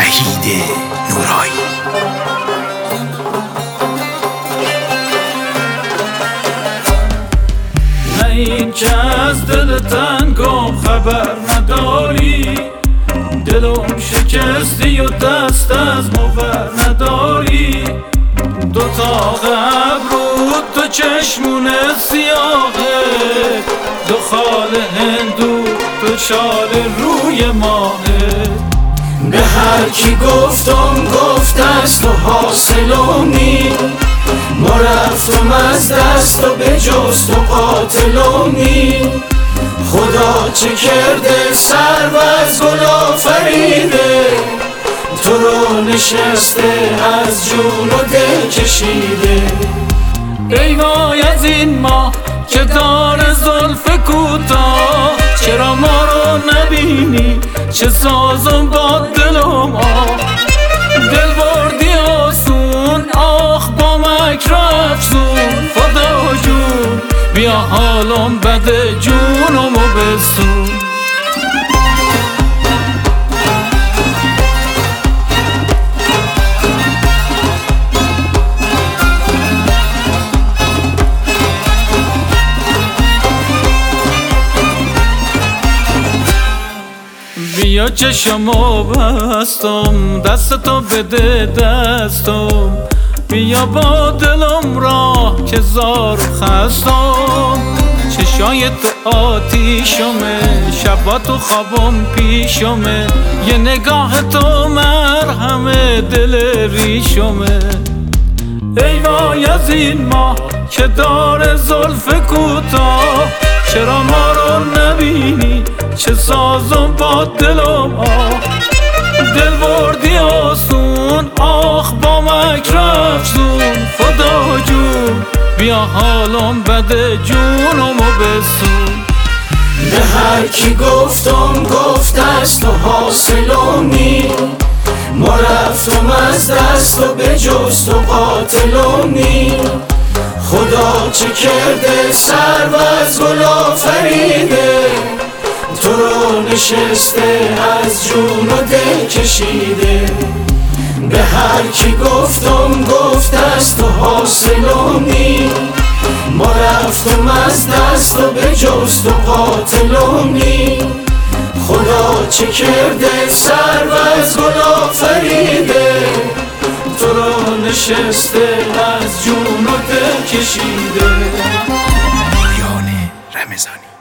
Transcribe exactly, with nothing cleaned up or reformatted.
وحید نورایی. نه این که از دل تنگم خبر نداری، دلم شکستی و دست از مور نداری. دو تا ابرو دو چشمون سیاهه، دو خال هندو دو شال روی ماهه. به هر کی گفتم گفت است و حاصلم نی، ما رفتم از دست و به جست و قاتلم نی. خدا چه کرده سرو از گل آفریده، تو رو نشسته از جون و دل کشیده. ای وای از این ماه که داره زلف کوتاه، چرا ما رو نبینی چه سازم با دلم آه. دل بردی آسون آخ با مکر افزون، خدا جون بیا حالم بده جونمو بسون. بیا چشمو بستم دستتو بده دستم، بیا با دلم راه که زار و خستم. چشای تو آتیشمه شبا تو خوابم پیشمه، یه نگاه تو مرهمه دل ریشمه. ای وای از این ماه که داره زلف کوتاه، چرا ما رو نبینی چه سازم با دلم آه. دل بردی آسون آخ با مکر افزون، خدا جون بیا حالم بده جونمو بسون. به هر کی گفتم گفت است و حاصلم نی، ما رفتم از دست و به جست و قاتلم نی. خدا چه کرده سرو از گل آفریده، تو رو نشسته از جون و دل کشیده. به هر کی گفتم گفت است و حاصلم نی، ما رفتم از دست و به جست و قاتلم نی. خدا چه کرده سرو از گل آفریده، تو رو نشسته از جون و دل کشیده. پایان رمضانی.